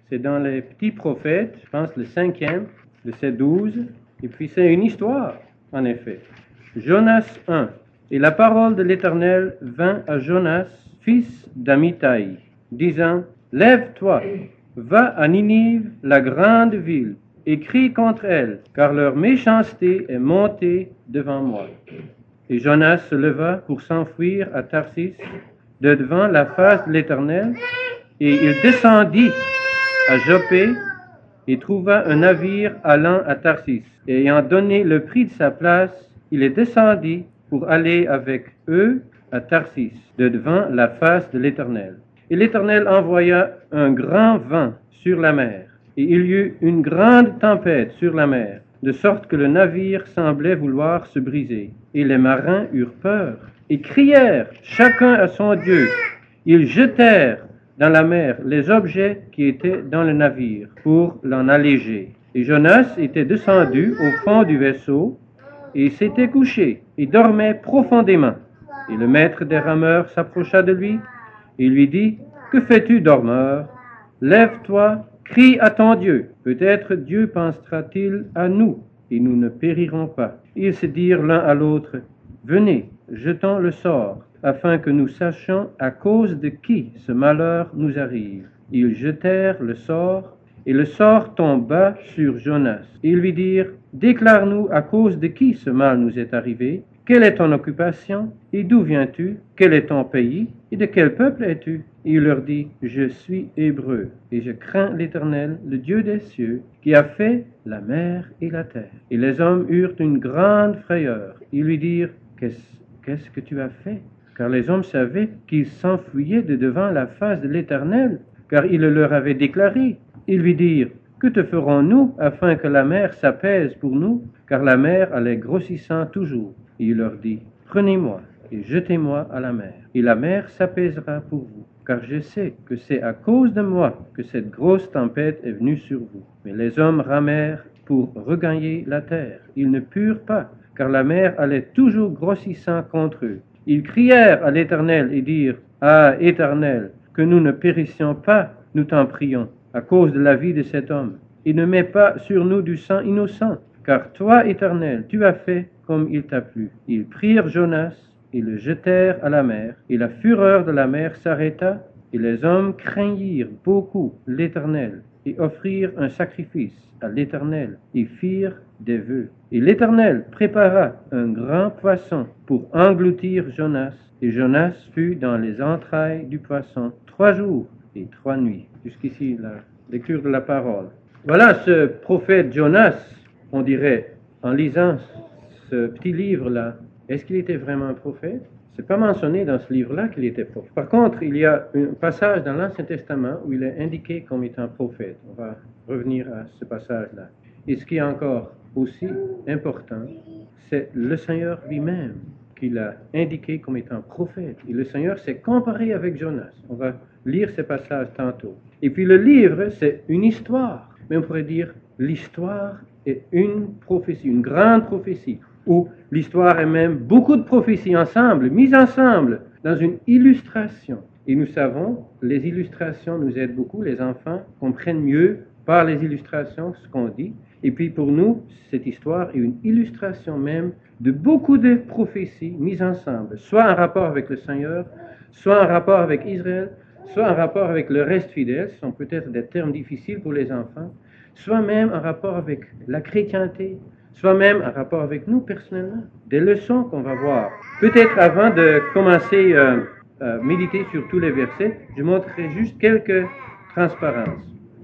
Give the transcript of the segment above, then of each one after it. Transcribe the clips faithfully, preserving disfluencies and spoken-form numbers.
C'est dans les petits prophètes, je pense le cinquième, de ces douze. Et puis c'est une histoire, en effet. Jonas un. Et la parole de l'Éternel vint à Jonas, fils d'Amittai, disant, lève-toi, va à Ninive, la grande ville, et crie contre elle, car leur méchanceté est montée devant moi. Et Jonas se leva pour s'enfuir à Tarsis, de devant la face de l'Éternel, et il descendit à Joppé, et trouva un navire allant à Tarsis. Et ayant donné le prix de sa place, il est descendu pour aller avec eux à Tarsis, de devant la face de l'Éternel. Et l'Éternel envoya un grand vent sur la mer, et il y eut une grande tempête sur la mer, de sorte que le navire semblait vouloir se briser. Et les marins eurent peur, et crièrent chacun à son Dieu. Ils jetèrent dans la mer les objets qui étaient dans le navire pour l'en alléger. Et Jonas était descendu au fond du vaisseau, et s'était couché, et dormait profondément. Et le maître des rameurs s'approcha de lui, et lui dit, que fais-tu, dormeur? Lève-toi, crie à ton Dieu. Peut-être Dieu pensera-t-il à nous, et nous ne périrons pas. Ils se dirent l'un à l'autre, venez, jetons le sort, afin que nous sachions à cause de qui ce malheur nous arrive. Ils jetèrent le sort, et le sort tomba sur Jonas. Ils lui dirent, déclare-nous à cause de qui ce mal nous est arrivé. Quelle est ton occupation, et d'où viens-tu? Quel est ton pays, et de quel peuple es-tu? Et il leur dit, je suis hébreu, et je crains l'Éternel, le Dieu des cieux, qui a fait la mer et la terre. Et les hommes eurent une grande frayeur. Ils lui dirent, qu'est-ce, qu'est-ce que tu as fait? Car les hommes savaient qu'ils s'enfuyaient de devant la face de l'Éternel, car il le leur avait déclaré. Ils lui dirent, que te ferons-nous afin que la mer s'apaise pour nous? Car la mer allait grossissant toujours. Et il leur dit, prenez-moi et jetez-moi à la mer, et la mer s'apaisera pour vous. Car je sais que c'est à cause de moi que cette grosse tempête est venue sur vous. Mais les hommes ramèrent pour regagner la terre. Ils ne purent pas, car la mer allait toujours grossissant contre eux. Ils crièrent à l'Éternel et dirent, ah, Éternel, que nous ne périssions pas, nous t'en prions, à cause de la vie de cet homme. Et ne mets pas sur nous du sang innocent, car toi, Éternel, tu as fait comme il t'a plu. Ils prirent Jonas et le jetèrent à la mer, et la fureur de la mer s'arrêta, et les hommes craignirent beaucoup l'Éternel, et offrirent un sacrifice à l'Éternel, et firent des vœux. Et l'Éternel prépara un grand poisson pour engloutir Jonas, et Jonas fut dans les entrailles du poisson trois jours et trois nuits. Jusqu'ici, la lecture de la parole. Voilà ce prophète Jonas, on dirait, en lisant ce petit livre-là, est-ce qu'il était vraiment un prophète? C'est pas mentionné dans ce livre-là qu'il était prophète. Par contre, il y a un passage dans l'Ancien Testament où il est indiqué comme étant prophète. On va revenir à ce passage-là. Et ce qui est encore aussi important, c'est le Seigneur lui-même qu'il a indiqué comme étant prophète. Et le Seigneur s'est comparé avec Jonas. On va lire ces passages tantôt. Et puis le livre, c'est une histoire. Mais on pourrait dire, l'histoire est une prophétie, une grande prophétie, où l'histoire est même beaucoup de prophéties ensemble, mises ensemble dans une illustration. Et nous savons, les illustrations nous aident beaucoup, les enfants comprennent mieux par les illustrations ce qu'on dit. Et puis pour nous, cette histoire est une illustration même de beaucoup de prophéties mises ensemble, soit en rapport avec le Seigneur, soit en rapport avec Israël, soit en rapport avec le reste fidèle, ce sont peut-être des termes difficiles pour les enfants, soit même en rapport avec la chrétienté, soit même en rapport avec nous personnellement. Des leçons qu'on va voir. Peut-être avant de commencer à euh, euh, méditer sur tous les versets, je montrerai juste quelques transparences.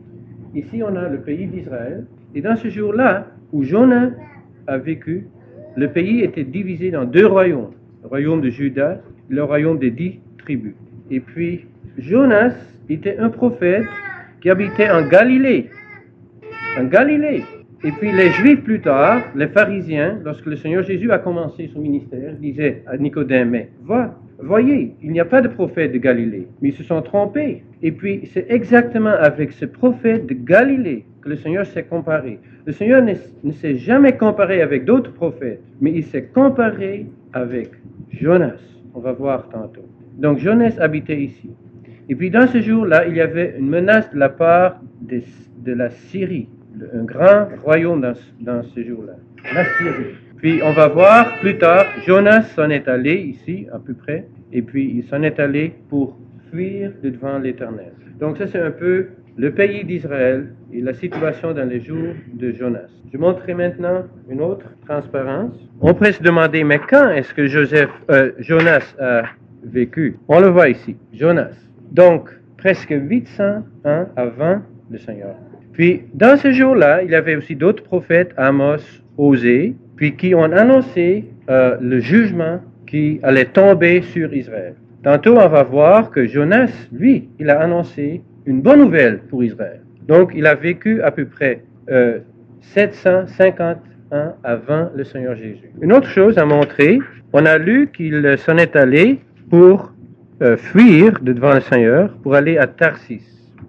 Ici, on a le pays d'Israël. Et dans ce jour-là, où Jonas a vécu, le pays était divisé dans deux royaumes. Le royaume de Juda et le royaume des dix tribus. Et puis, Jonas était un prophète qui habitait en Galilée. En Galilée. Et puis les Juifs plus tard, les pharisiens, lorsque le Seigneur Jésus a commencé son ministère, disaient à Nicodème, mais va, voyez, il n'y a pas de prophète de Galilée. Mais ils se sont trompés. Et puis c'est exactement avec ce prophète de Galilée que le Seigneur s'est comparé. Le Seigneur ne, ne s'est jamais comparé avec d'autres prophètes, mais il s'est comparé avec Jonas. On va voir tantôt. Donc Jonas habitait ici. Et puis dans ce jour-là, il y avait une menace de la part de, de la Syrie, un grand royaume dans, dans ce jour-là, la Syrie. Puis on va voir plus tard, Jonas s'en est allé ici, à peu près, et puis il s'en est allé pour fuir devant l'Éternel. Donc ça c'est un peu le pays d'Israël et la situation dans les jours de Jonas. Je montrerai maintenant une autre transparence. On pourrait se demander, mais quand est-ce que Joseph, euh, Jonas a vécu? On le voit ici, Jonas. Donc, presque huit cents ans avant le Seigneur. Puis, dans ce jour-là, il y avait aussi d'autres prophètes, Amos, Osée, puis qui ont annoncé euh, le jugement qui allait tomber sur Israël. Tantôt, on va voir que Jonas, lui, il a annoncé une bonne nouvelle pour Israël. Donc, il a vécu à peu près euh, sept cent cinquante ans avant le Seigneur Jésus. Une autre chose à montrer, on a lu qu'il s'en est allé pour euh, fuir devant le Seigneur, pour aller à Tarsis.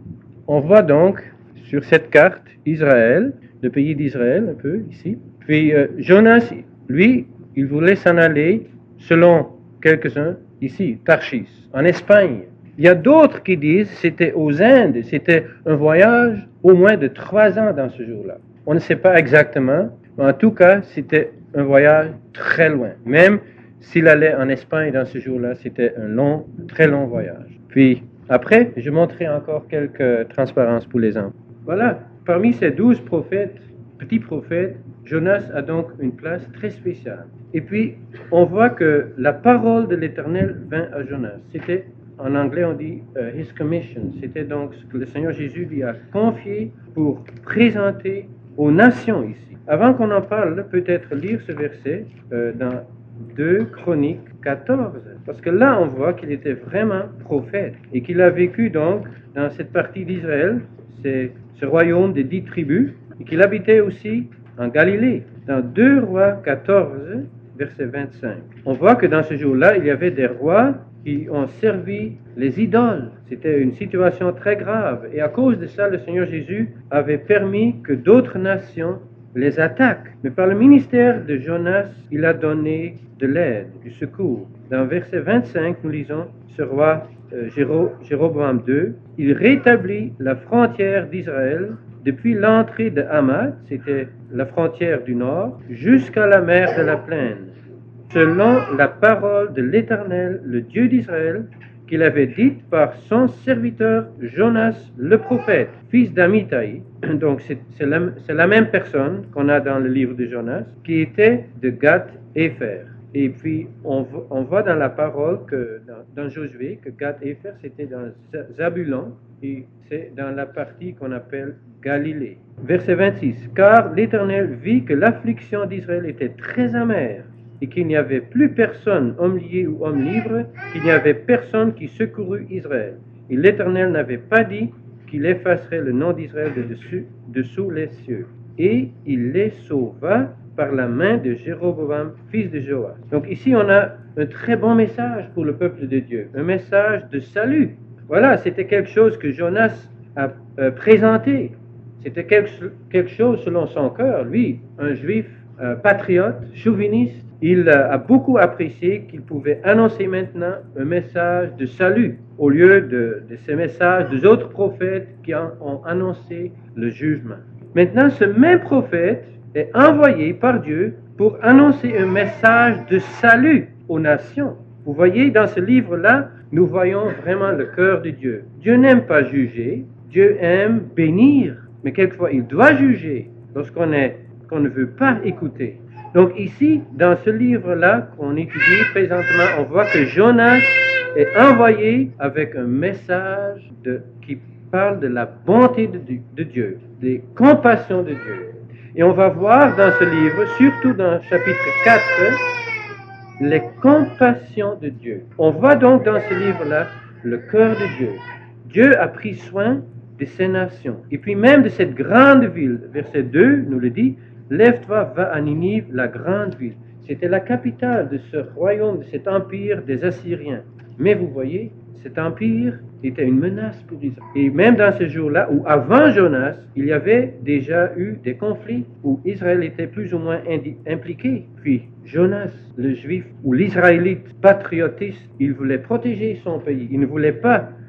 On voit donc sur cette carte Israël, le pays d'Israël, un peu ici. Puis euh, Jonas, lui, il voulait s'en aller, selon quelques-uns, ici, Tarsis, en Espagne. Il y a d'autres qui disent que c'était aux Indes, c'était un voyage au moins de trois ans dans ce jour-là. On ne sait pas exactement, mais en tout cas, c'était un voyage très loin. Même s'il allait en Espagne dans ce jour-là, c'était un long, très long voyage. Puis après, je montrerai encore quelques transparences pour les hommes. Voilà, parmi ces douze prophètes, petits prophètes, Jonas a donc une place très spéciale. Et puis, on voit que la parole de l'Éternel vint à Jonas. C'était, en anglais, on dit uh, his commission. C'était donc ce que le Seigneur Jésus lui a confié pour présenter aux nations ici. Avant qu'on en parle, peut-être lire ce verset euh, dans deux Chroniques quatorze. Parce que là, on voit qu'il était vraiment prophète et qu'il a vécu donc dans cette partie d'Israël, c'est ce royaume des dix tribus, et qu'il habitait aussi en Galilée, dans deux Rois quatorze, verset vingt-cinq. On voit que dans ce jour-là, il y avait des rois qui ont servi les idoles. C'était une situation très grave. Et à cause de ça, le Seigneur Jésus avait permis que d'autres nations les attaquent. Mais par le ministère de Jonas, il a donné de l'aide, du secours. Dans verset vingt-cinq, nous lisons ce roi euh, Jéro, Jéroboam deux, il rétablit la frontière d'Israël depuis l'entrée de Hamath, c'était la frontière du nord, jusqu'à la mer de la plaine, selon la parole de l'Éternel, le Dieu d'Israël, qu'il avait dite par son serviteur Jonas le prophète, fils d'Amittai. Donc c'est, c'est, la, c'est la même personne qu'on a dans le livre de Jonas, qui était de Gath-Hépher. Et puis on, on voit dans la parole que dans, dans Josué que Gath-Hépher c'était dans Zabulon et c'est dans la partie qu'on appelle Galilée. Verset vingt-six. Car l'Éternel vit que l'affliction d'Israël était très amère et qu'il n'y avait plus personne, homme lié ou homme libre, qu'il n'y avait personne qui secourut Israël. Et l'Éternel n'avait pas dit qu'il effacerait le nom d'Israël de dessus, dessous les cieux. Et il les sauva par la main de Jéroboam, fils de Joas. Donc ici, on a un très bon message pour le peuple de Dieu, un message de salut. Voilà, c'était quelque chose que Jonas a euh, présenté. C'était quelque, quelque chose selon son cœur. Lui, un juif euh, patriote, chauviniste, il euh, a beaucoup apprécié qu'il pouvait annoncer maintenant un message de salut au lieu de, de ces messages des autres prophètes qui ont, ont annoncé le jugement. Maintenant, ce même prophète est envoyé par Dieu pour annoncer un message de salut aux nations. Vous voyez, dans ce livre-là, nous voyons vraiment le cœur de Dieu. Dieu n'aime pas juger, Dieu aime bénir, mais quelquefois il doit juger lorsqu'on est, qu'on ne veut pas écouter. Donc ici, dans ce livre-là qu'on étudie présentement, on voit que Jonas est envoyé avec un message de, qui parle de la bonté de, de Dieu, des compassions de Dieu. Et on va voir dans ce livre, surtout dans chapitre quatre, les compassions de Dieu. On voit donc dans ce livre-là le cœur de Dieu. Dieu a pris soin de ces nations. Et puis même de cette grande ville, verset deux nous le dit, lève-toi, va à Ninive, la grande ville. C'était la capitale de ce royaume, de cet empire des Assyriens. Mais vous voyez, cet empire était une menace pour Israël. Et même dans ce jour-là, ou avant Jonas, il y avait déjà eu des conflits où Israël était plus ou moins indi- impliqué. Puis Jonas, le juif ou l'israélite patriotiste, il voulait protéger son pays. Il ne voulait pas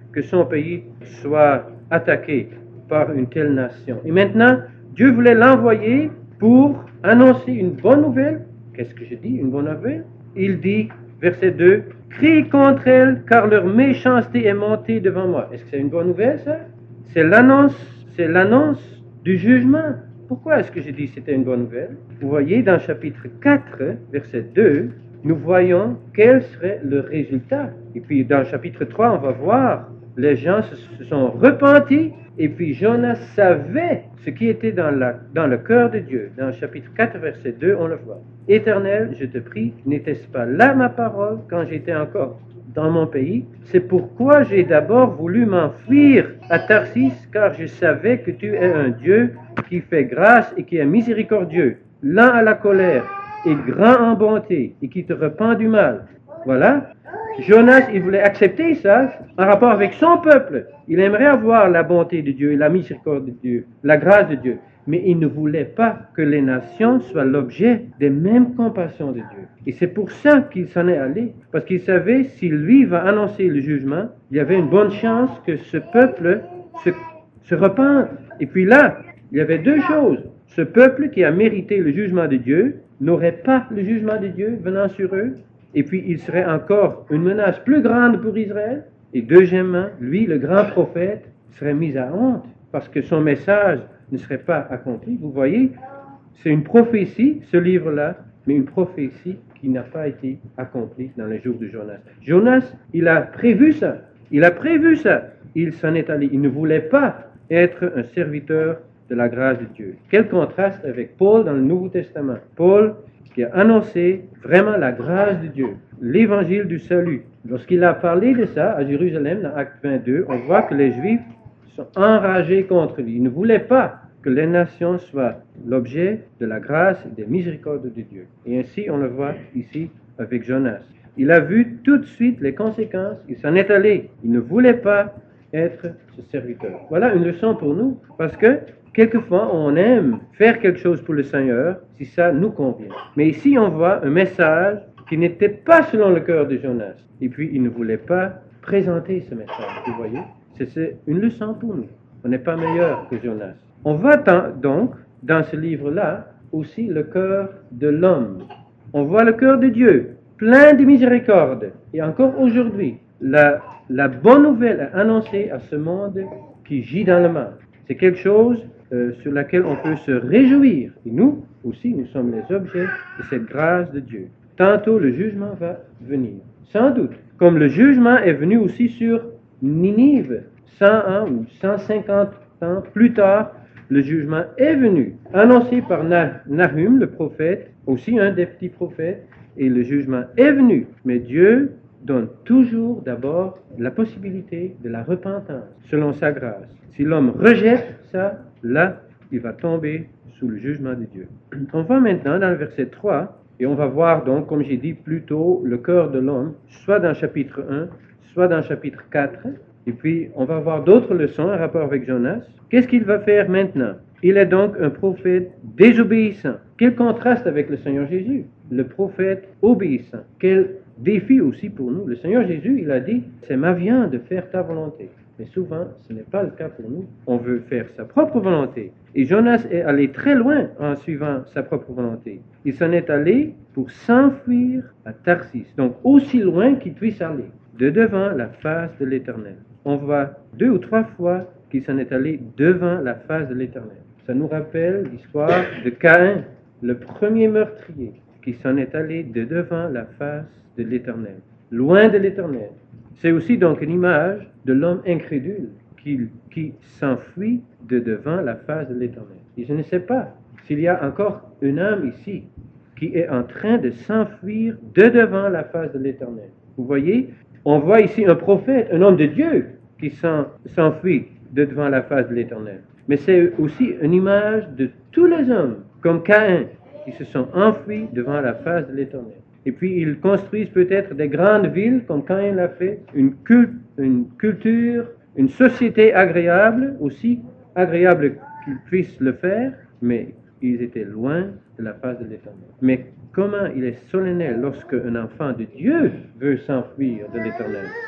que son pays soit attaqué par une telle nation. Et maintenant, Dieu voulait l'envoyer pour annoncer une bonne nouvelle. Qu'est-ce que je dis, une bonne nouvelle? Il dit, verset deux, « Crie contre elle, car leur méchanceté est montée devant moi. » Est-ce que c'est une bonne nouvelle, ça? C'est l'annonce, c'est l'annonce du jugement. Pourquoi est-ce que je dis que c'était une bonne nouvelle? Vous voyez, dans chapitre quatre, verset deux, nous voyons quel serait le résultat. Et puis, dans chapitre trois, on va voir, les gens se, se sont repentis, et puis Jonas savait ce qui était dans, la, dans le cœur de Dieu. Dans chapitre quatre, verset deux, on le voit. « Éternel, je te prie, n'était-ce pas là ma parole quand j'étais encore dans mon pays? C'est pourquoi j'ai d'abord voulu m'enfuir à Tarsis, car je savais que tu es un Dieu qui fait grâce et qui est miséricordieux, lent à la colère et grand en bonté, et qui te repent du mal. » Voilà. Jonas, il voulait accepter ça en rapport avec son peuple. Il aimerait avoir la bonté de Dieu, la miséricorde de Dieu, la grâce de Dieu. Mais il ne voulait pas que les nations soient l'objet des mêmes compassions de Dieu. Et c'est pour ça qu'il s'en est allé. Parce qu'il savait, si lui va annoncer le jugement, il y avait une bonne chance que ce peuple se, se repente. Et puis là, il y avait deux choses. Ce peuple qui a mérité le jugement de Dieu n'aurait pas le jugement de Dieu venant sur eux. Et puis, il serait encore une menace plus grande pour Israël. Et deuxièmement, lui, le grand prophète, serait mis à honte parce que son message ne serait pas accompli. Vous voyez, c'est une prophétie, ce livre-là, mais une prophétie qui n'a pas été accomplie dans les jours de Jonas. Jonas, il a prévu ça. Il a prévu ça. Il s'en est allé. Il ne voulait pas être un serviteur de la grâce de Dieu. Quel contraste avec Paul dans le Nouveau Testament. Paul, qui a annoncé vraiment la grâce de Dieu, l'évangile du salut. Lorsqu'il a parlé de ça à Jérusalem, dans Acte vingt-deux, on voit que les Juifs sont enragés contre lui. Ils ne voulaient pas que les nations soient l'objet de la grâce et des miséricordes de Dieu. Et ainsi, on le voit ici avec Jonas. Il a vu tout de suite les conséquences, il s'en est allé. Il ne voulait pas être ce serviteur. Voilà une leçon pour nous, parce que quelquefois, on aime faire quelque chose pour le Seigneur si ça nous convient. Mais ici, on voit un message qui n'était pas selon le cœur de Jonas. Et puis, il ne voulait pas présenter ce message, vous voyez. C'est une leçon pour nous. On n'est pas meilleur que Jonas. On voit donc, dans ce livre-là, aussi le cœur de l'homme. On voit le cœur de Dieu, plein de miséricorde. Et encore aujourd'hui, la, la bonne nouvelle annoncée à ce monde qui gît dans le mal. C'est quelque chose euh, sur laquelle on peut se réjouir. Et nous aussi, nous sommes les objets de cette grâce de Dieu. Tantôt, le jugement va venir. Sans doute. Comme le jugement est venu aussi sur Ninive, cent ans ou cent cinquante ans plus tard, le jugement est venu, annoncé par Nahum, le prophète, aussi un des petits prophètes, et le jugement est venu. Mais Dieu donne toujours d'abord la possibilité de la repentance, selon sa grâce. Si l'homme rejette ça, là, il va tomber sous le jugement de Dieu. On va maintenant dans le verset trois, et on va voir donc, comme j'ai dit plus tôt, le cœur de l'homme, soit dans chapitre un, soit dans chapitre quatre, et puis on va voir d'autres leçons en rapport avec Jonas. Qu'est-ce qu'il va faire maintenant? Il est donc un prophète désobéissant. Quel contraste avec le Seigneur Jésus, le prophète obéissant. Quel défi aussi pour nous. Le Seigneur Jésus, il a dit, c'est ma viande de faire ta volonté. Mais souvent, ce n'est pas le cas pour nous. On veut faire sa propre volonté. Et Jonas est allé très loin en suivant sa propre volonté. Il s'en est allé pour s'enfuir à Tarsis. Donc, aussi loin qu'il puisse aller, de devant la face de l'Éternel. On voit deux ou trois fois qu'il s'en est allé devant la face de l'Éternel. Ça nous rappelle l'histoire de Caïn, le premier meurtrier, qui s'en est allé de devant la face de l'Éternel, loin de l'Éternel. C'est aussi donc une image de l'homme incrédule qui, qui s'enfuit de devant la face de l'Éternel. Et je ne sais pas s'il y a encore une âme ici qui est en train de s'enfuir de devant la face de l'Éternel. Vous voyez, on voit ici un prophète, un homme de Dieu qui s'enfuit de devant la face de l'Éternel. Mais c'est aussi une image de tous les hommes, comme Caïn, qui se sont enfuis devant la face de l'Éternel. Et puis ils construisent peut-être des grandes villes, comme Caïn l'a fait, une, culte, une culture, une société agréable, aussi agréable qu'ils puissent le faire, mais ils étaient loin de la face de l'Éternel. Mais comment il est solennel lorsque un enfant de Dieu veut s'enfuir de l'Éternel.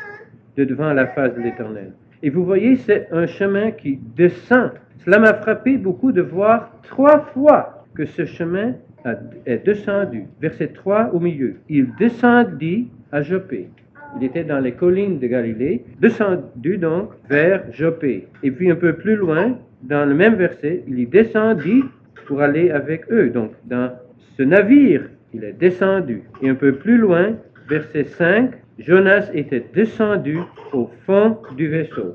de devant la face de l'Éternel. Et vous voyez, c'est un chemin qui descend. Cela m'a frappé beaucoup de voir trois fois que ce chemin a, est descendu. Verset trois au milieu. Il descendit à Joppé. Il était dans les collines de Galilée, descendu donc vers Joppé. Et puis un peu plus loin, dans le même verset, il y descendit pour aller avec eux. Donc dans ce navire, il est descendu. Et un peu plus loin, verset cinq, Jonas était descendu au fond du vaisseau.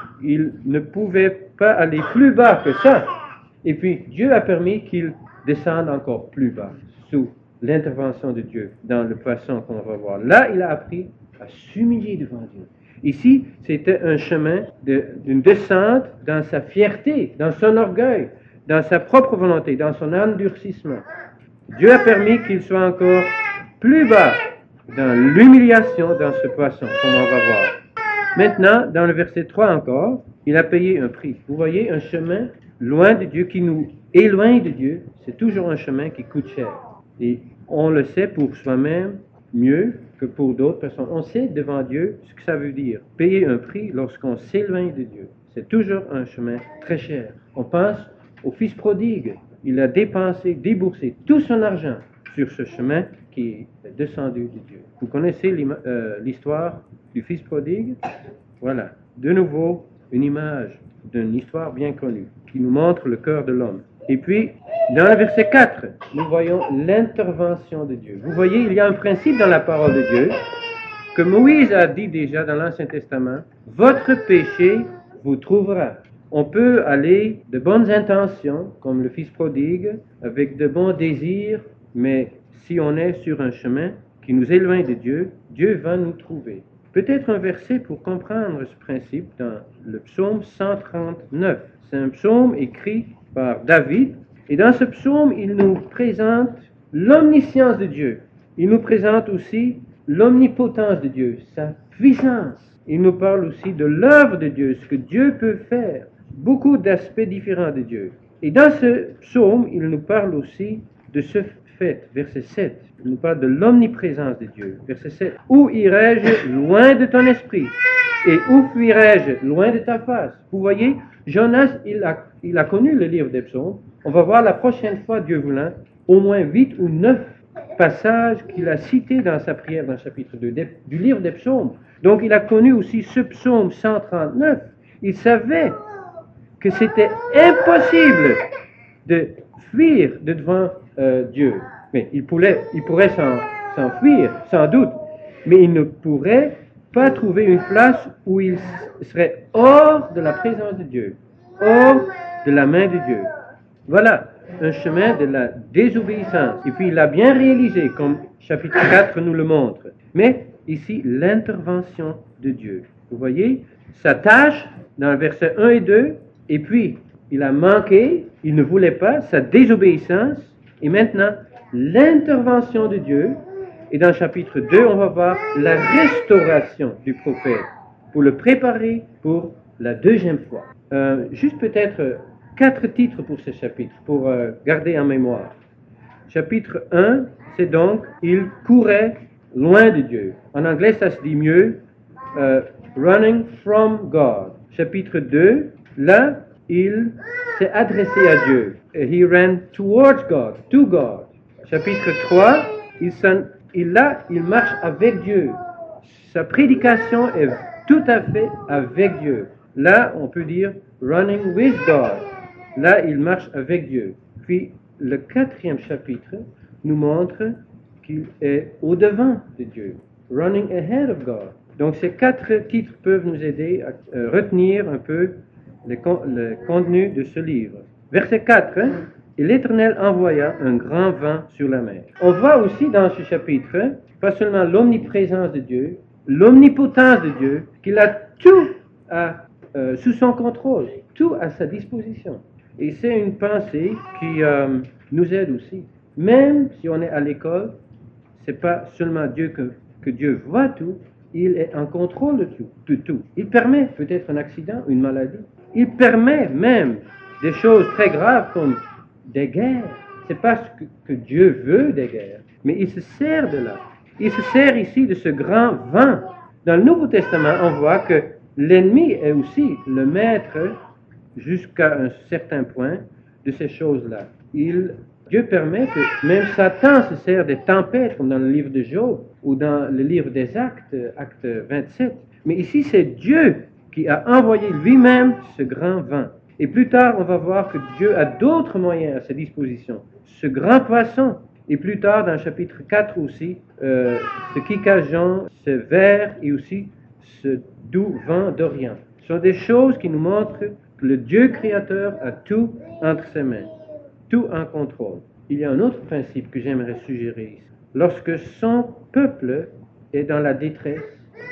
Il ne pouvait pas aller plus bas que ça. Et puis Dieu a permis qu'il descende encore plus bas, sous l'intervention de Dieu dans le poisson qu'on va voir. Là, il a appris à s'humilier devant Dieu. Ici, c'était un chemin de, d'une descente dans sa fierté, dans son orgueil, dans sa propre volonté, dans son endurcissement. Dieu a permis qu'il soit encore plus bas dans l'humiliation dans ce poisson, comme on va voir. Maintenant, dans le verset trois encore, il a payé un prix. Vous voyez, un chemin loin de Dieu, qui nous éloigne de Dieu, c'est toujours un chemin qui coûte cher. Et on le sait pour soi-même mieux que pour d'autres personnes. On sait devant Dieu ce que ça veut dire. Payer un prix lorsqu'on s'éloigne de Dieu, c'est toujours un chemin très cher. On pense au fils prodigue. Il a dépensé, déboursé tout son argent sur ce chemin qui est descendu de Dieu. Vous connaissez euh, l'histoire du fils prodigue? Voilà. De nouveau, une image d'une histoire bien connue qui nous montre le cœur de l'homme. Et puis, dans le verset quatre, nous voyons l'intervention de Dieu. Vous voyez, il y a un principe dans la parole de Dieu que Moïse a dit déjà dans l'Ancien Testament, « Votre péché vous trouvera ». On peut aller de bonnes intentions, comme le fils prodigue, avec de bons désirs, mais si on est sur un chemin qui nous éloigne de Dieu, Dieu va nous trouver. Peut-être un verset pour comprendre ce principe dans le psaume cent trente-neuf. C'est un psaume écrit par David, et dans ce psaume, il nous présente l'omniscience de Dieu. Il nous présente aussi l'omnipotence de Dieu, sa puissance. Il nous parle aussi de l'œuvre de Dieu, ce que Dieu peut faire, beaucoup d'aspects différents de Dieu. Et dans ce psaume, il nous parle aussi de ce fait, verset sept. Il nous parle de l'omniprésence de Dieu, verset sept. « Où irai-je loin de ton esprit? Et où fuirai-je loin de ta face? » Vous voyez, Jonas, il a, il a connu le livre des psaumes. On va voir la prochaine fois, Dieu voulant, au moins huit ou neuf passages qu'il a cités dans sa prière dans le chapitre deux des, du livre des psaumes. Donc il a connu aussi ce psaume cent trente-neuf. Il savait que c'était impossible de fuir de devant euh, Dieu. Mais il pourrait, il pourrait s'en, s'enfuir, sans doute. Mais il ne pourrait pas trouver une place où il serait hors de la présence de Dieu, hors de la main de Dieu. Voilà, un chemin de la désobéissance. Et puis il l'a bien réalisé, comme chapitre quatre nous le montre. Mais ici, l'intervention de Dieu. Vous voyez, sa tâche dans le verset un et deux, et puis il a manqué, il ne voulait pas, sa désobéissance, et maintenant, l'intervention de Dieu. Et dans le chapitre deux, on va voir la restauration du prophète pour le préparer pour la deuxième fois. Euh, juste peut-être quatre titres pour ce chapitre, pour euh, garder en mémoire. Chapitre un, c'est donc « Il courait loin de Dieu ». En anglais, ça se dit mieux euh, « running from God ». Chapitre deux, là, il s'est adressé à Dieu. « He ran towards God », « to God ». Chapitre trois, il s'en Et là, il marche avec Dieu. Sa prédication est tout à fait avec Dieu. Là, on peut dire running with God. Là, il marche avec Dieu. Puis, le quatrième chapitre nous montre qu'il est au-devant de Dieu. Running ahead of God. Donc, ces quatre titres peuvent nous aider à euh, retenir un peu le, con- le contenu de ce livre. Verset quatre. Hein? Et l'Éternel envoya un grand vent sur la mer. On voit aussi dans ce chapitre, pas seulement l'omniprésence de Dieu, l'omnipotence de Dieu, qu'il a tout à, euh, sous son contrôle, tout à sa disposition. Et c'est une pensée qui euh, nous aide aussi. Même si on est à l'école, c'est pas seulement Dieu que, que Dieu voit tout, il est en contrôle de tout, de tout. Il permet peut-être un accident, une maladie. Il permet même des choses très graves comme des guerres. C'est pas ce que, que Dieu veut des guerres, mais il se sert de là. Il se sert ici de ce grand vent Dans le Nouveau Testament, on voit que l'ennemi est aussi le maître jusqu'à un certain point de ces choses-là. Il, Dieu permet que même Satan se sert des tempêtes, comme dans le livre de Job ou dans le livre des Actes, acte vingt-sept. Mais ici, c'est Dieu qui a envoyé lui-même ce grand vent. Et plus tard, on va voir que Dieu a d'autres moyens à sa disposition. Ce grand poisson, et plus tard, dans le chapitre quatre aussi, euh, ce kikajon, ce ver et aussi ce doux vent d'Orient. Ce sont des choses qui nous montrent que le Dieu créateur a tout entre ses mains, tout en contrôle. Il y a un autre principe que j'aimerais suggérer ici. Lorsque son peuple est dans la détresse,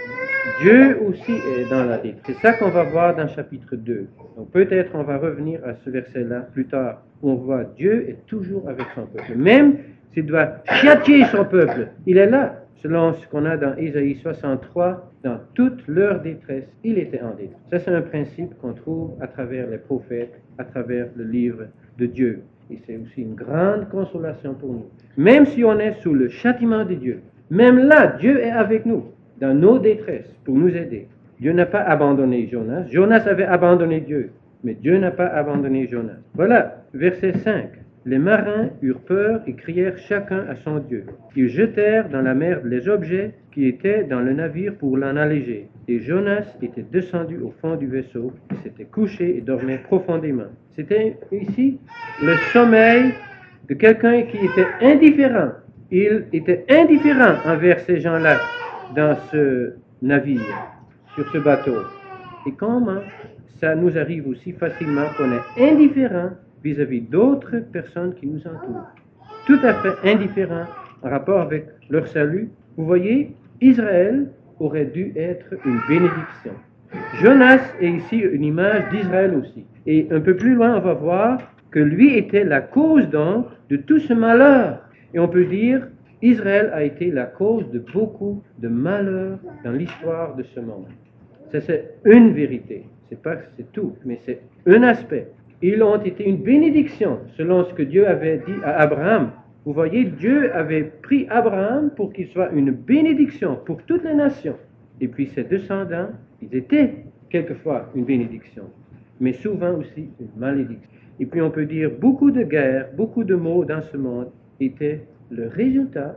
Dieu aussi est dans la détresse. C'est ça qu'on va voir dans le chapitre deux. Donc peut-être on va revenir à ce verset-là plus tard, où on voit Dieu est toujours avec son peuple. Même s'il doit châtier son peuple, il est là. Selon ce qu'on a dans Ésaïe soixante-trois, dans toute leur détresse, il était en détresse. Ça, c'est un principe qu'on trouve à travers les prophètes, à travers le livre de Dieu. Et c'est aussi une grande consolation pour nous. Même si on est sous le châtiment de Dieu, même là, Dieu est avec nous, dans nos détresses, pour nous aider. Dieu n'a pas abandonné Jonas. Jonas avait abandonné Dieu, mais Dieu n'a pas abandonné Jonas. Voilà, verset cinq. Les marins eurent peur et crièrent chacun à son Dieu. Ils jetèrent dans la mer les objets qui étaient dans le navire pour l'en alléger. Et Jonas était descendu au fond du vaisseau, il s'était couché et dormait profondément. C'était ici le sommeil de quelqu'un qui était indifférent. Il était indifférent envers ces gens-là dans ce navire, sur ce bateau. Et comment ça nous arrive aussi facilement qu'on est indifférent vis-à-vis d'autres personnes qui nous entourent. Tout à fait indifférents en rapport avec leur salut. Vous voyez, Israël aurait dû être une bénédiction. Jonas est ici une image d'Israël aussi. Et un peu plus loin, on va voir que lui était la cause donc de tout ce malheur. Et on peut dire, Israël a été la cause de beaucoup de malheurs dans l'histoire de ce monde. Ça, c'est une vérité. C'est pas que c'est tout, mais c'est un aspect. Ils ont été une bénédiction, selon ce que Dieu avait dit à Abraham. Vous voyez, Dieu avait pris Abraham pour qu'il soit une bénédiction pour toutes les nations. Et puis ses descendants, ils étaient quelquefois une bénédiction, mais souvent aussi une malédiction. Et puis on peut dire, beaucoup de guerres, beaucoup de maux dans ce monde étaient le résultat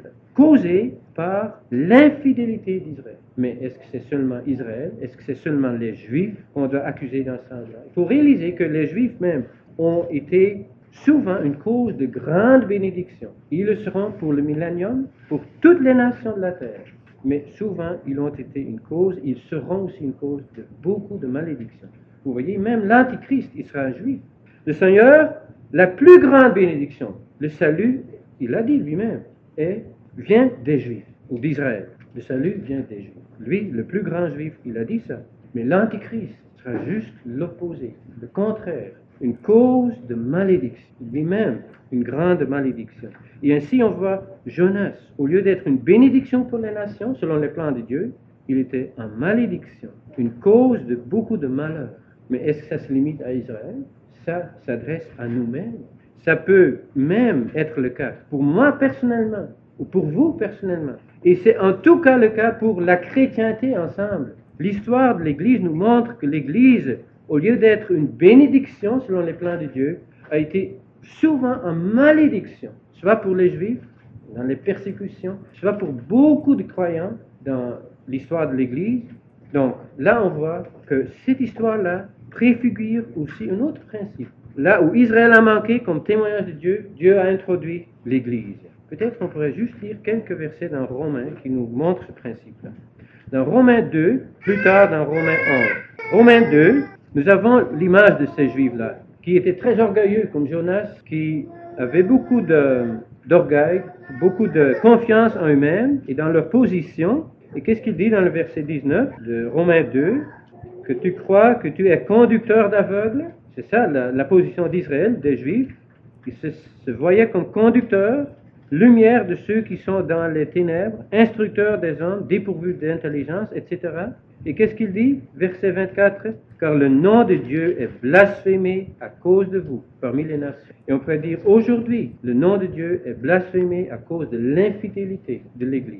causé par l'infidélité d'Israël. Mais est-ce que c'est seulement Israël? Est-ce que c'est seulement les Juifs qu'on doit accuser dans ce sens-là? Il faut réaliser que les Juifs même ont été souvent une cause de grande bénédiction. Ils le seront pour le millénium, pour toutes les nations de la terre. Mais souvent, ils ont été une cause, ils seront aussi une cause de beaucoup de malédictions. Vous voyez, même l'Antichrist, il sera un Juif. Le Seigneur, la plus grande bénédiction, le salut, il l'a dit lui-même, est vient des Juifs, ou d'Israël. Le salut vient des Juifs. Lui, le plus grand Juif, il a dit ça. Mais l'Antichrist sera juste l'opposé, le contraire, une cause de malédiction. Lui-même, une grande malédiction. Et ainsi, on voit Jonas, au lieu d'être une bénédiction pour les nations, selon les plans de Dieu, il était en malédiction, une cause de beaucoup de malheurs. Mais est-ce que ça se limite à Israël? Ça s'adresse à nous-mêmes. Ça peut même être le cas pour moi personnellement, ou pour vous personnellement. Et c'est en tout cas le cas pour la chrétienté ensemble. L'histoire de l'Église nous montre que l'Église, au lieu d'être une bénédiction selon les plans de Dieu, a été souvent en malédiction, soit pour les Juifs, dans les persécutions, soit pour beaucoup de croyants dans l'histoire de l'Église. Donc là, on voit que cette histoire-là préfigure aussi un autre principe. Là où Israël a manqué comme témoignage de Dieu, Dieu a introduit l'Église. Peut-être qu'on pourrait juste lire quelques versets dans Romains qui nous montrent ce principe-là. Dans Romains deux, plus tard dans Romains onze. Romains deux, nous avons l'image de ces Juifs-là, qui étaient très orgueilleux comme Jonas, qui avaient beaucoup de, d'orgueil, beaucoup de confiance en eux-mêmes et dans leur position. Et qu'est-ce qu'il dit dans le verset dix-neuf de Romains deux? Que tu crois que tu es conducteur d'aveugles? C'est ça la, la position d'Israël, des Juifs. Ils se, se voyaient comme conducteurs, lumière de ceux qui sont dans les ténèbres, instructeurs des hommes, dépourvus d'intelligence, et cetera. Et qu'est-ce qu'il dit? Verset vingt-quatre. Car le nom de Dieu est blasphémé à cause de vous, parmi les nations. Et on pourrait dire aujourd'hui, le nom de Dieu est blasphémé à cause de l'infidélité de l'Église.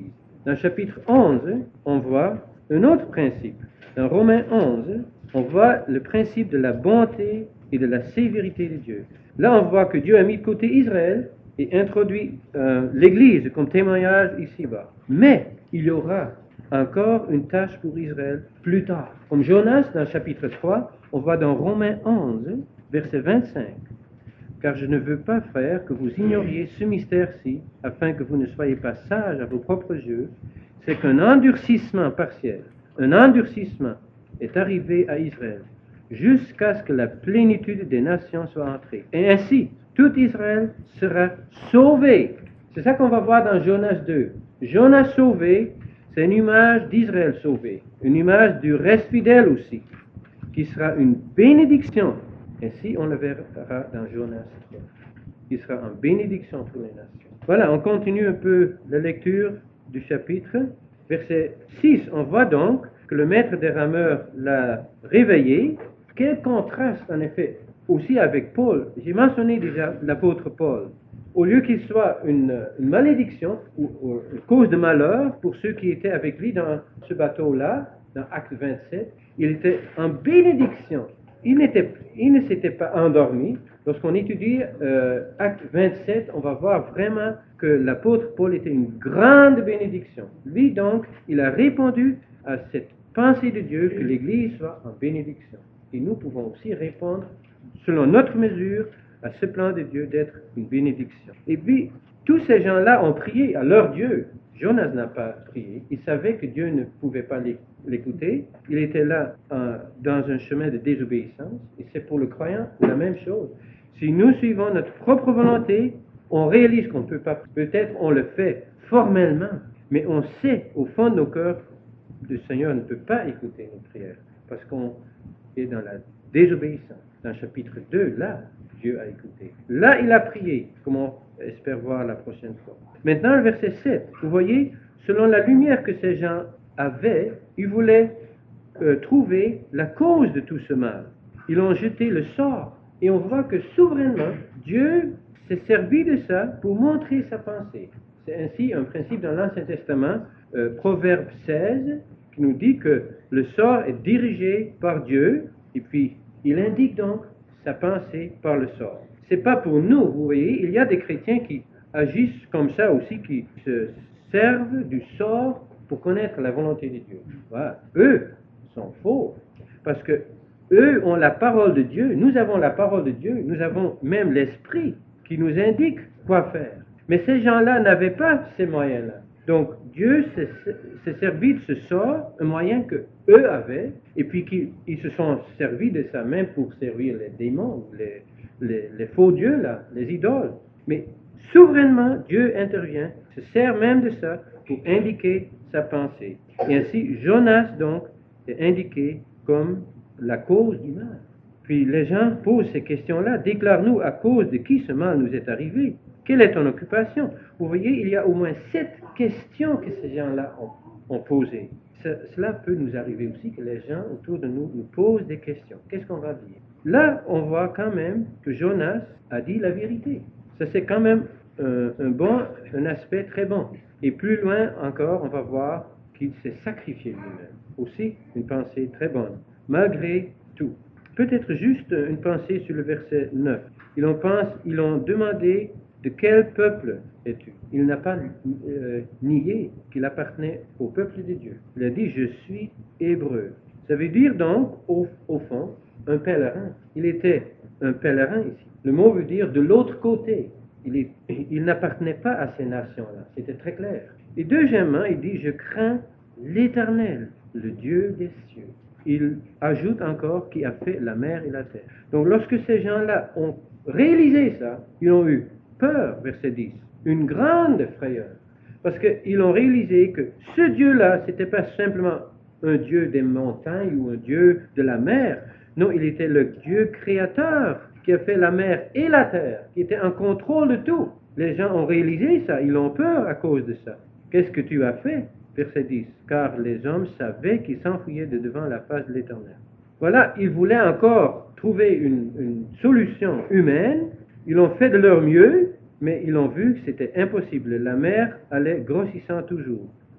Dans le chapitre onze, on voit un autre principe. Dans Romains onze, on voit le principe de la bonté et de la sévérité de Dieu. Là, on voit que Dieu a mis de côté Israël et introduit euh, l'Église comme témoignage ici-bas. Mais il y aura encore une tâche pour Israël plus tard. Comme Jonas dans le chapitre trois, on voit dans Romains onze, verset vingt-cinq. Car je ne veux pas, frères, que vous ignoriez ce mystère-ci, afin que vous ne soyez pas sages à vos propres yeux, c'est qu'un endurcissement partiel, un endurcissement est arrivé à Israël, jusqu'à ce que la plénitude des nations soit entrée. Et ainsi, tout Israël sera sauvé. C'est ça qu'on va voir dans Jonas deux. Jonas sauvé, c'est une image d'Israël sauvé, une image du reste fidèle aussi, qui sera une bénédiction. Ainsi, on le verra dans Jonas trois. Qui sera en bénédiction pour les nations. Voilà, on continue un peu la lecture du chapitre. Verset six, on voit donc que le maître des rameurs l'a réveillé. Quel contraste, en effet, aussi avec Paul. J'ai mentionné déjà l'apôtre Paul. Au lieu qu'il soit une, une malédiction ou, ou une cause de malheur pour ceux qui étaient avec lui dans ce bateau-là, dans Acte vingt-sept, il était en bénédiction. Il, n'était, il ne s'était pas endormi. Lorsqu'on étudie euh, Acte vingt-sept, on va voir vraiment que l'apôtre Paul était une grande bénédiction. Lui, donc, il a répondu à cette pensée de Dieu que l'Église soit en bénédiction. Et nous pouvons aussi répondre, selon notre mesure, à ce plan de Dieu d'être une bénédiction. Et puis, tous ces gens-là ont prié à leur Dieu. Jonas n'a pas prié. Il savait que Dieu ne pouvait pas l'écouter. Il était là euh, dans un chemin de désobéissance. Et c'est pour le croyant la même chose. Si nous suivons notre propre volonté, on réalise qu'on ne peut pas. Peut-être on le fait formellement, mais on sait au fond de nos cœurs que le Seigneur ne peut pas écouter nos prières parce qu'on est dans la désobéissance. Dans le chapitre deux, là, Dieu a écouté. Là, il a prié, comme on espère voir la prochaine fois. Maintenant, le verset sept. Vous voyez, selon la lumière que ces gens avaient, ils voulaient euh, trouver la cause de tout ce mal. Ils ont jeté le sort. Et on voit que souverainement, Dieu s'est servi de ça pour montrer sa pensée. C'est ainsi un principe dans l'Ancien Testament, euh, Proverbe seize, qui nous dit que le sort est dirigé par Dieu, et puis il indique donc sa pensée par le sort. C'est pas pour nous, vous voyez, il y a des chrétiens qui agissent comme ça aussi, qui se servent du sort pour connaître la volonté de Dieu. Voilà. Eux sont faux, parce que eux ont la parole de Dieu, nous avons la parole de Dieu, nous avons même l'Esprit qui nous indique quoi faire. Mais ces gens-là n'avaient pas ces moyens-là. Donc Dieu s'est, s'est servi de ce sort, un moyen que eux avaient, et puis qu'ils se sont servis de ça même pour servir les démons, les, les, les faux dieux, là, les idoles. Mais souverainement, Dieu intervient, se sert même de ça pour indiquer sa pensée. Et ainsi, Jonas, donc, est indiqué comme la cause du mal. Puis les gens posent ces questions-là. Déclare-nous à cause de qui ce mal nous est arrivé. Quelle est ton occupation? Vous voyez, il y a au moins sept questions que ces gens-là ont, ont posées. Ce, cela peut nous arriver aussi que les gens autour de nous nous posent des questions. Qu'est-ce qu'on va dire? Là, on voit quand même que Jonas a dit la vérité. Ça, c'est quand même un, un bon, un aspect très bon. Et plus loin encore, on va voir qu'il s'est sacrifié lui-même. Aussi, une pensée très bonne. Malgré tout. Peut-être juste une pensée sur le verset neuf. Ils ont, pense, ils ont demandé de quel peuple es-tu? Il n'a pas euh, nié qu'il appartenait au peuple de Dieu. Il a dit, je suis hébreu. Ça veut dire donc, au, au fond, un pèlerin. Il était un pèlerin ici. Le mot veut dire de l'autre côté. Il, est, il n'appartenait pas à ces nations-là. C'était très clair. Et deuxièmement, il dit, je crains l'Éternel, le Dieu des cieux. Il ajoute encore qui a fait la mer et la terre. Donc lorsque ces gens-là ont réalisé ça, ils ont eu peur, verset dix, une grande frayeur. Parce qu'ils ont réalisé que ce Dieu-là, ce n'était pas simplement un Dieu des montagnes ou un Dieu de la mer. Non, il était le Dieu créateur qui a fait la mer et la terre, qui était en contrôle de tout. Les gens ont réalisé ça, ils ont peur à cause de ça. Qu'est-ce que tu as fait? Verset dix, car les hommes savaient qu'ils s'enfuyaient de devant la face de l'Éternel. Voilà, ils voulaient encore trouver une, une solution humaine. Ils ont fait de leur mieux, mais ils ont vu que c'était impossible. La mer allait grossissant toujours.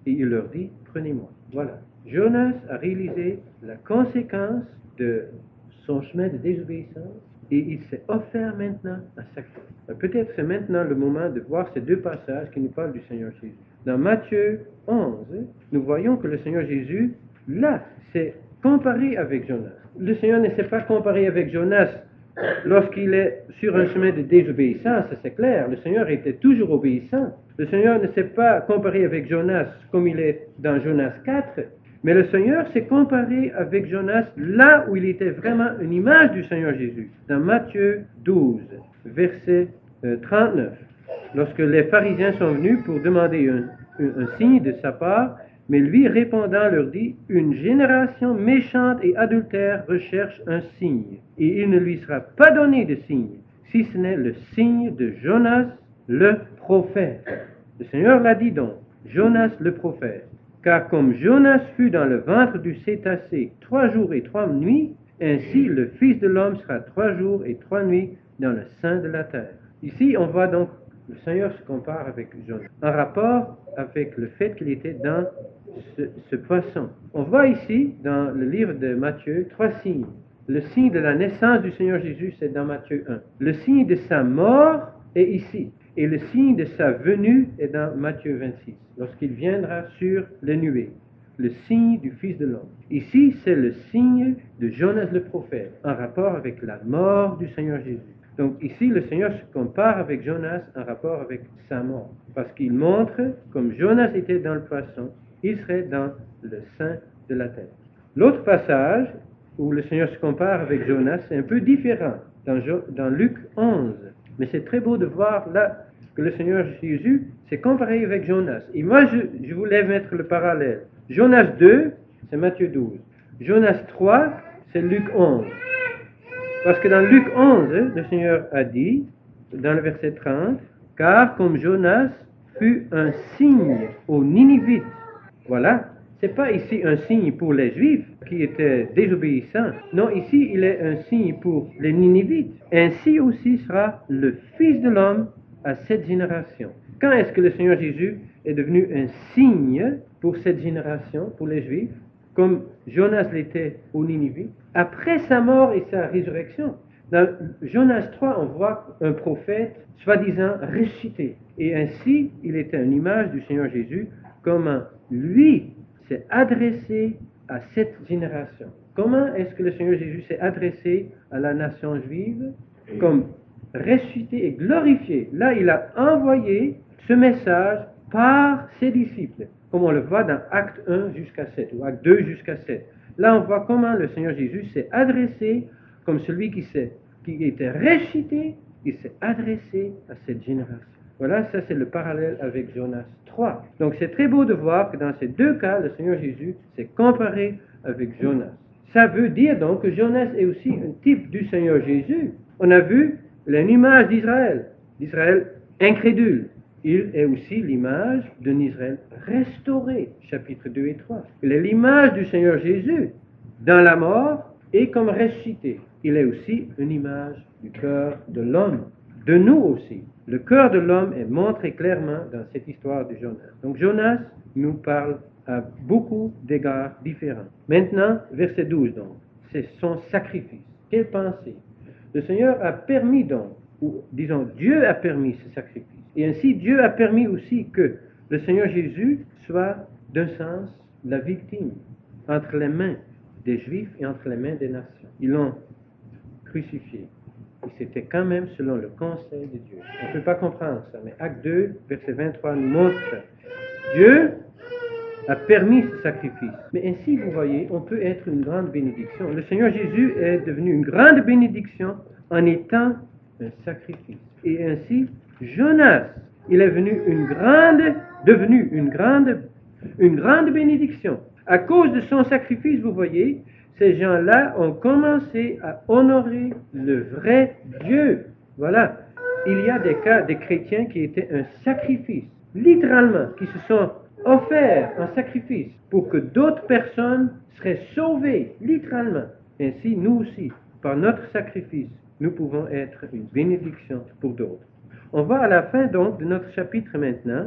et il leur dit, prenez-moi. Voilà. Jonas a réalisé la conséquence de son chemin de désobéissance et il s'est offert maintenant un sacrifice. Peut-être c'est maintenant le moment de voir ces deux passages qui nous parlent du Seigneur Jésus. Dans Matthieu onze, nous voyons que le Seigneur Jésus, là, s'est comparé avec Jonas. Le Seigneur ne s'est pas comparé avec Jonas lorsqu'il est sur un chemin de désobéissance, ça c'est clair. Le Seigneur était toujours obéissant. Le Seigneur ne s'est pas comparé avec Jonas comme il est dans Jonas quatre, mais le Seigneur s'est comparé avec Jonas là où il était vraiment une image du Seigneur Jésus. Dans Matthieu douze, verset euh, trente-neuf, lorsque les pharisiens sont venus pour demander un, un, un signe de sa part, mais lui répondant leur dit, une génération méchante et adultère recherche un signe, et il ne lui sera pas donné de signe, si ce n'est le signe de Jonas le prophète. Le Seigneur l'a dit donc, Jonas le prophète. Car comme Jonas fut dans le ventre du cétacé trois jours et trois nuits, ainsi le Fils de l'homme sera trois jours et trois nuits dans le sein de la terre. Ici, on voit donc, le Seigneur se compare avec Jonas, en rapport avec le fait qu'il était dans ce, ce poisson. On voit ici, dans le livre de Matthieu, trois signes. Le signe de la naissance du Seigneur Jésus, c'est dans Matthieu un. Le signe de sa mort est ici. Et le signe de sa venue est dans Matthieu vingt-six, lorsqu'il viendra sur les nuées, le signe du Fils de l'homme. Ici, c'est le signe de Jonas le prophète, en rapport avec la mort du Seigneur Jésus. Donc ici, le Seigneur se compare avec Jonas en rapport avec sa mort, parce qu'il montre, comme Jonas était dans le poisson, il serait dans le sein de la terre. L'autre passage où le Seigneur se compare avec Jonas, c'est un peu différent, dans, dans Luc onze. Mais c'est très beau de voir là que le Seigneur Jésus s'est comparé avec Jonas. Et moi, je, je voulais mettre le parallèle. Jonas deux, c'est Matthieu douze. Jonas trois, c'est Luc onze. Parce que dans Luc onze, le Seigneur a dit, dans le verset trente, « Car comme Jonas fut un signe aux Ninivites. » Voilà. Ce n'est pas ici un signe pour les Juifs qui étaient désobéissants. Non, ici, il est un signe pour les Ninivites. Ainsi aussi sera le Fils de l'homme à cette génération. Quand est-ce que le Seigneur Jésus est devenu un signe pour cette génération, pour les Juifs, comme Jonas l'était aux Ninivites? Après sa mort et sa résurrection. Dans Jonas trois, on voit un prophète, soi-disant, ressuscité. Et ainsi, il était une image du Seigneur Jésus, comment lui s'est adressé à cette génération. Comment est-ce que le Seigneur Jésus s'est adressé à la nation juive? Comme ressuscité et glorifié. Là, il a envoyé ce message par ses disciples, comme on le voit dans Acte un jusqu'à sept, ou Acte deux jusqu'à sept. Là, on voit comment le Seigneur Jésus s'est adressé comme celui qui, s'est, qui était ressuscité, il s'est adressé à cette génération. Voilà, ça c'est le parallèle avec Jonas trois. Donc c'est très beau de voir que dans ces deux cas, le Seigneur Jésus s'est comparé avec Jonas. Ça veut dire donc que Jonas est aussi un type du Seigneur Jésus. On a vu l'image d'Israël, d'Israël incrédule. Il est aussi l'image d'un Israël restauré, chapitre deux et trois. Il est l'image du Seigneur Jésus dans la mort et comme ressuscité. Il est aussi une image du cœur de l'homme, de nous aussi. Le cœur de l'homme est montré clairement dans cette histoire de Jonas. Donc Jonas nous parle à beaucoup d'égards différents. Maintenant, verset douze donc, c'est son sacrifice. Quelle pensée? Le Seigneur a permis donc, ou disons Dieu a permis ce sacrifice. Et ainsi Dieu a permis aussi que le Seigneur Jésus soit d'un sens la victime entre les mains des Juifs et entre les mains des nations. Ils l'ont crucifié. Et c'était quand même selon le conseil de Dieu. On ne peut pas comprendre ça, mais Acte deux, verset vingt-trois nous montre ça. Dieu a permis ce sacrifice. Mais ainsi, vous voyez, on peut être une grande bénédiction. Le Seigneur Jésus est devenu une grande bénédiction en étant un sacrifice. Et ainsi, Jonas, il est venu une grande, devenu une grande, une grande bénédiction. À cause de son sacrifice, vous voyez, ces gens-là ont commencé à honorer le vrai Dieu. Voilà. Il y a des cas des chrétiens qui étaient un sacrifice, littéralement, qui se sont offerts en sacrifice pour que d'autres personnes seraient sauvées, littéralement. Ainsi, nous aussi, par notre sacrifice, nous pouvons être une bénédiction pour d'autres. On va à la fin donc de notre chapitre maintenant,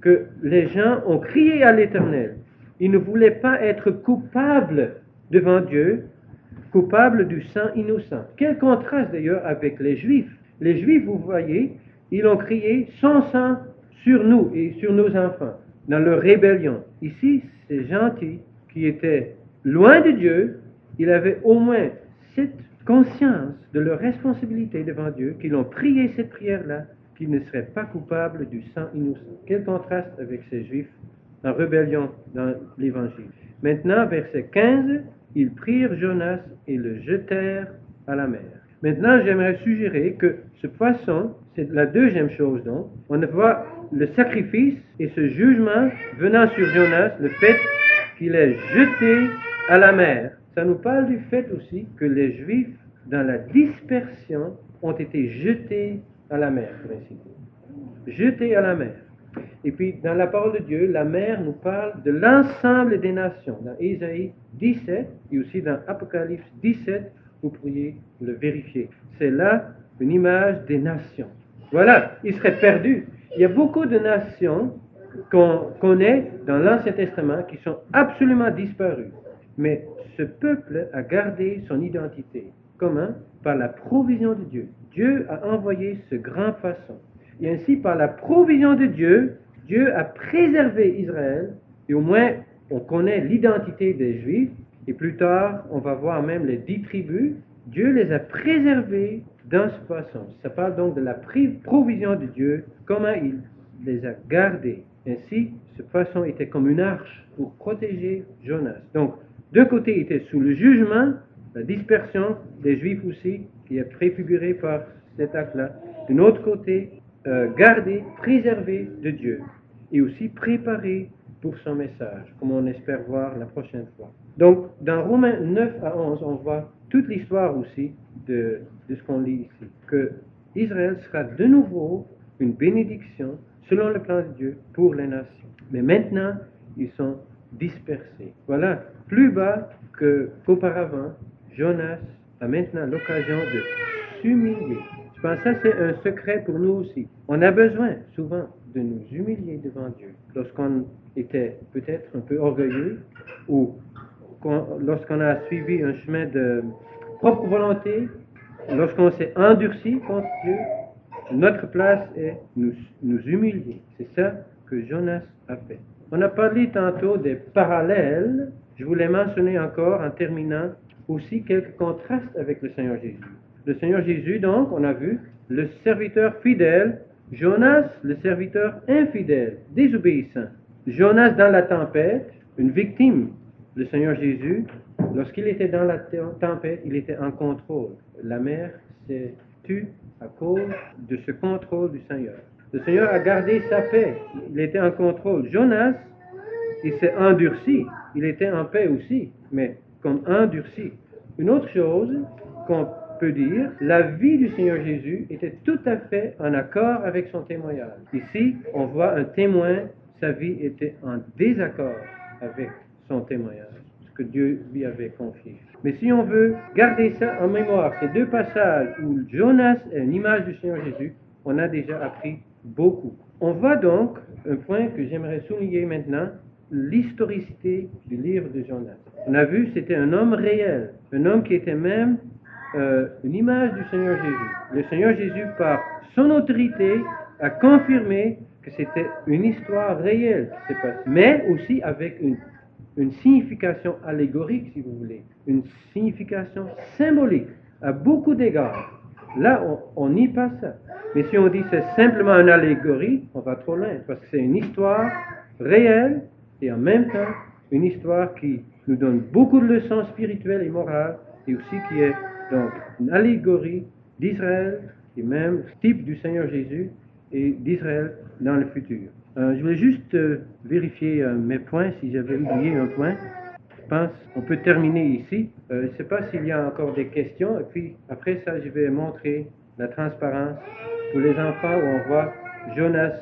que les gens ont crié à l'Éternel. Ils ne voulaient pas être coupables devant Dieu, coupables du sang innocent. Quel contraste d'ailleurs avec les Juifs. Les Juifs, vous voyez, ils ont crié sans sang sur nous et sur nos enfants, dans leur rébellion. Ici, ces gentils qui étaient loin de Dieu, ils avaient au moins cette conscience de leur responsabilité devant Dieu, qu'ils ont prié cette prière-là, qu'ils ne seraient pas coupables du sang innocent. Quel contraste avec ces Juifs en rébellion dans l'Évangile. Maintenant, verset quinze, ils prirent Jonas et le jetèrent à la mer. Maintenant, j'aimerais suggérer que ce poisson, c'est la deuxième chose donc. On voit le sacrifice et ce jugement venant sur Jonas, le fait qu'il est jeté à la mer. Ça nous parle du fait aussi que les Juifs, dans la dispersion, ont été jetés à la mer, pour ainsi dire. Jetés à la mer. Et puis, dans la parole de Dieu, la mer nous parle de l'ensemble des nations. Dans Ésaïe dix-sept et aussi dans Apocalypse dix-sept, vous pourriez le vérifier. C'est là une image des nations. Voilà, ils seraient perdus. Il y a beaucoup de nations qu'on connaît dans l'Ancien Testament qui sont absolument disparues. Mais ce peuple a gardé son identité. Comment? Par la provision de Dieu. Dieu a envoyé ce grand poisson. Et ainsi, par la provision de Dieu, Dieu a préservé Israël, et au moins on connaît l'identité des Juifs, et plus tard on va voir même les dix tribus. Dieu les a préservés dans ce poisson. Ça parle donc de la provision de Dieu, comment il les a gardés. Ainsi, ce poisson était comme une arche pour protéger Jonas. Donc, d'un côté, il était sous le jugement, la dispersion des Juifs aussi, qui est préfigurée par cet acte-là. D'un autre côté, euh, gardé, préservé de Dieu, et aussi préparé pour son message, comme on espère voir la prochaine fois. Donc, dans Romains neuf à onze, on voit toute l'histoire aussi de, de ce qu'on lit ici, que Israël sera de nouveau une bénédiction, selon le plan de Dieu, pour les nations. Mais maintenant, ils sont dispersés. Voilà, plus bas que, qu'auparavant, Jonas a maintenant l'occasion de s'humilier. Je pense que ça, c'est un secret pour nous aussi. On a besoin, souvent, de nous humilier devant Dieu. Lorsqu'on était peut-être un peu orgueilleux, ou lorsqu'on a suivi un chemin de propre volonté, lorsqu'on s'est endurci contre Dieu, notre place est nous, nous humilier. C'est ça que Jonas a fait. On a parlé tantôt des parallèles. Je voulais mentionner encore, en terminant, aussi quelques contrastes avec le Seigneur Jésus. Le Seigneur Jésus, donc, on a vu, le serviteur fidèle, Jonas, le serviteur infidèle, désobéissant. Jonas dans la tempête, une victime. Le Seigneur Jésus, lorsqu'il était dans la tempête, il était en contrôle. La mer s'est tue à cause de ce contrôle du Seigneur. Le Seigneur a gardé sa paix. Il était en contrôle. Jonas, il s'est endurci. Il était en paix aussi, mais comme endurci. Une autre chose qu'on peut dire, la vie du Seigneur Jésus était tout à fait en accord avec son témoignage. Ici, on voit un témoin, sa vie était en désaccord avec son témoignage, ce que Dieu lui avait confié. Mais si on veut garder ça en mémoire, ces deux passages où Jonas est une image du Seigneur Jésus, on a déjà appris beaucoup. On voit donc un point que j'aimerais souligner maintenant, l'historicité du livre de Jonas. On a vu, c'était un homme réel, un homme qui était même euh, une image du Seigneur Jésus. Le Seigneur Jésus, par son autorité, a confirmé que c'était une histoire réelle qui s'est passée, mais aussi avec une, une signification allégorique, si vous voulez, une signification symbolique à beaucoup d'égards. Là, on nie pas ça. Mais si on dit c'est simplement une allégorie, on va trop loin, parce que c'est une histoire réelle et en même temps une histoire qui nous donne beaucoup de leçons spirituelles et morales, et aussi qui est donc une allégorie d'Israël et même type du Seigneur Jésus et d'Israël dans le futur. Euh, je voulais juste euh, vérifier euh, mes points, si j'avais oublié un point. Je pense qu'on peut terminer ici. Euh, je ne sais pas s'il y a encore des questions, et puis après ça, je vais montrer la transparence pour les enfants où on voit Jonas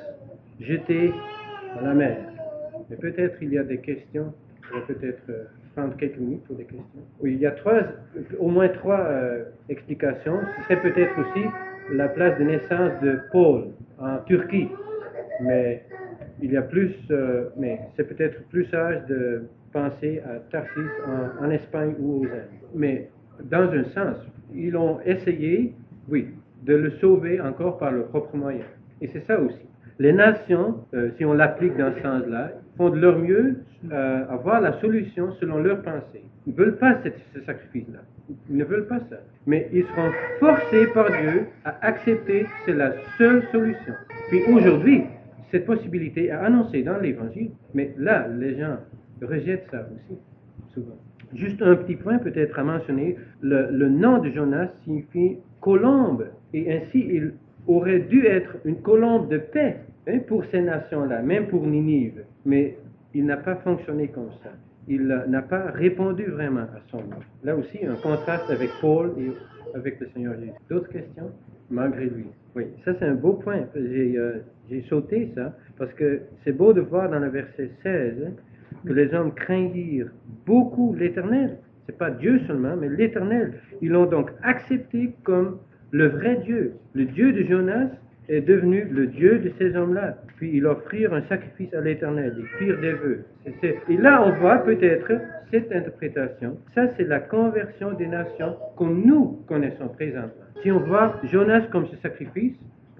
jeté dans la mer. Mais peut-être il y a des questions. Je vais peut-être euh, prendre quelques minutes pour des questions. Oui, il y a trois, au moins trois euh, explications. Ce serait peut-être aussi la place de naissance de Paul en Turquie. Mais il y a plus, euh, mais c'est peut-être plus sage de penser à Tarsis en, en Espagne ou aux Indes. Mais dans un sens, ils ont essayé, oui, de le sauver encore par leurs propres moyens. Et c'est ça aussi. Les nations, euh, si on l'applique dans ce sens-là, font de leur mieux euh, à voir la solution selon leurs pensées. Ils ne veulent pas cette, ce sacrifice-là. Ils ne veulent pas ça. Mais ils seront forcés par Dieu à accepter que c'est la seule solution. Puis aujourd'hui, cette possibilité est annoncée dans l'Évangile, mais là, les gens rejettent ça aussi, souvent. Juste un petit point peut-être à mentionner, le, le nom de Jonas signifie colombe, et ainsi il aurait dû être une colombe de paix hein, pour ces nations-là, même pour Ninive, mais il n'a pas fonctionné comme ça. Il n'a pas répondu vraiment à son nom. Là aussi, un contraste avec Paul et avec le Seigneur Jésus. D'autres questions? Malgré lui. Oui, ça c'est un beau point. J'ai, euh, j'ai sauté ça, parce que c'est beau de voir dans le verset seize hein, que les hommes craignirent beaucoup l'Éternel. C'est pas Dieu seulement, mais l'Éternel. Ils l'ont donc accepté comme le vrai Dieu. Le Dieu de Jonas est devenu le Dieu de ces hommes-là. Puis ils offrirent un sacrifice à l'Éternel, ils firent des vœux. C'est, c'est... Et là, on voit peut-être cette interprétation. Ça, c'est la conversion des nations comme nous connaissons présentement. Si on voit Jonas comme ce sacrifice,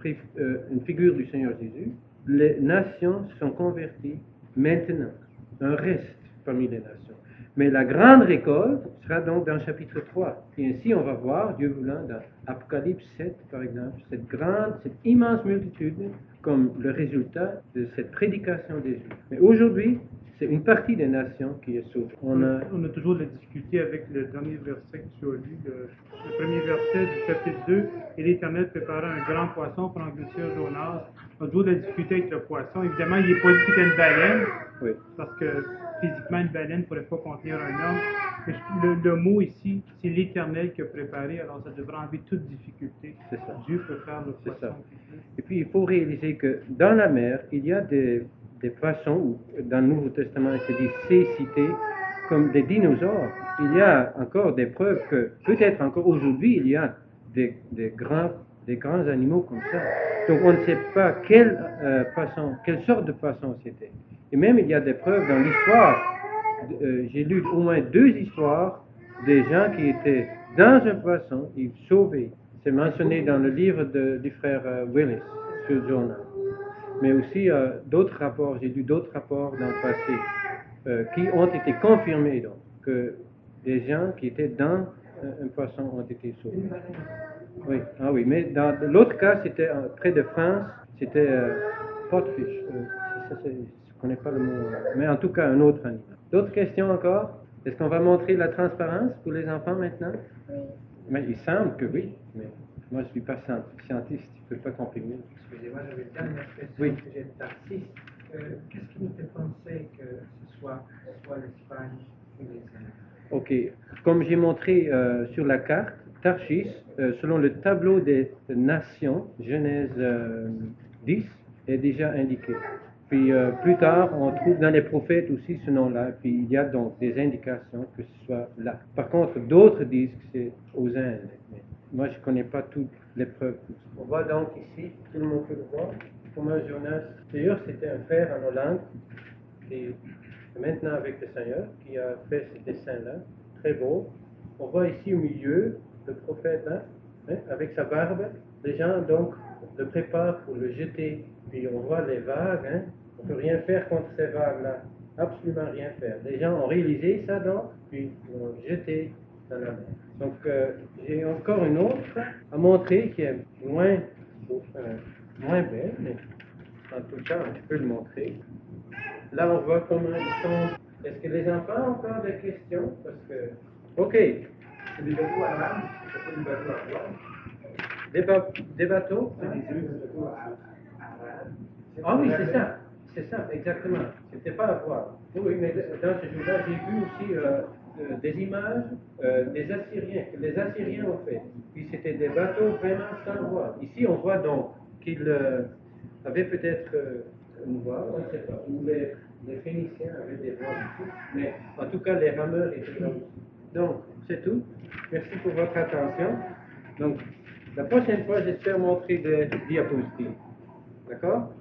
une figure du Seigneur Jésus, les nations sont converties maintenant. Un reste parmi les nations. Mais la grande récolte sera donc dans le chapitre trois. Et ainsi, on va voir, Dieu voulant, dans Apocalypse sept, par exemple, cette grande, cette immense multitude comme le résultat de cette prédication des Juifs. Mais aujourd'hui, c'est une partie des nations qui est sauvée. On a, on a toujours la difficulté avec le dernier verset que tu as lu, le, le premier verset du chapitre deux. Et l'Éternel prépara un grand poisson pour engloutir Jonas. On a toujours la difficulté avec le poisson. Évidemment, il n'est pas dit que c'était une baleine, oui. Parce que physiquement, une baleine ne pourrait pas contenir un homme. Mais le, le mot ici, c'est l'Éternel qui a préparé, alors ça devrait enlever toute difficulté. C'est ça. Dieu peut faire le C'est poisson. ça. Et puis, il faut réaliser que dans la mer, il y a des, des poissons, ou dans le Nouveau Testament, il se dit cécité, comme des dinosaures. Il y a encore des preuves que, peut-être encore aujourd'hui, il y a des, des, grands, des grands animaux comme ça. Donc, on ne sait pas quel euh, poisson, quelle sorte de poisson c'était. Et même, il y a des preuves dans l'histoire. Euh, j'ai lu au moins deux histoires des gens qui étaient dans un poisson, ils sauvaient. C'est mentionné dans le livre de, du frère euh, Willis sur Jonah. Mais aussi euh, d'autres rapports, j'ai lu d'autres rapports dans le passé euh, qui ont été confirmés, donc, que des gens qui étaient dans un, un poisson ont été sauvés. Oui, ah oui, mais dans l'autre cas, c'était euh, près de France, c'était euh, potfish. Euh, ça, c'est, je ne connais pas le mot, mais en tout cas un autre animal. D'autres questions encore? Est-ce qu'on va montrer la transparence pour les enfants maintenant? Oui. Mais il semble que oui, mais moi je ne suis pas scientiste, je ne peux pas confirmer. Excusez-moi, j'avais une dernière question oui. que j'ai de Tarsis. Euh, qu'est-ce qui nous fait penser que ce soit, soit l'Espagne ou les Indes? Ok, comme j'ai montré euh, sur la carte, Tarsis, euh, selon le tableau des nations, Genèse euh, dix, est déjà indiqué. Puis euh, plus tard, on trouve dans les prophètes aussi ce nom-là, puis il y a donc des indications que ce soit là. Par contre, d'autres disent que c'est aux Indes. Mais moi, je ne connais pas toutes les preuves. On voit donc ici, tout le monde peut le voir, comment Jonas, d'ailleurs c'était un frère en Hollande, qui est maintenant avec le Seigneur, qui a fait ce dessin-là, très beau. On voit ici au milieu le prophète, hein, hein, avec sa barbe. Les gens donc le préparent pour le jeter. Puis on voit les vagues, hein. On ne peut rien faire contre ces vagues-là, absolument rien faire. Les gens ont réalisé ça donc, puis ils l'ont jeté dans la mer. Donc euh, j'ai encore une autre à montrer qui est moins, euh, moins belle, mais en tout cas on peut le montrer. Là on voit comment ils sont. Est-ce que les enfants ont encore des questions? Parce que, ok. C'est des bateaux à l'âme, c'est pas des bateaux à voile. Des, ba- des bateaux? C'est des bateaux à l'âme. Ah oui, c'est ça. C'est ça, exactement. C'était pas à voir. Oui, mais dans ce jour-là, j'ai vu aussi euh, euh, des images euh, des Assyriens, que les Assyriens ont fait. Puis c'était des bateaux vraiment sans voile. Ici, on voit donc qu'ils euh, avaient peut-être euh, une voile, on ne sait pas. Ou les, les Phéniciens avaient des voiles ici. Mais en tout cas, les rameurs étaient là aussi. Donc, c'est tout. Merci pour votre attention. Donc, la prochaine fois, j'espère montrer des diapositives. D'accord?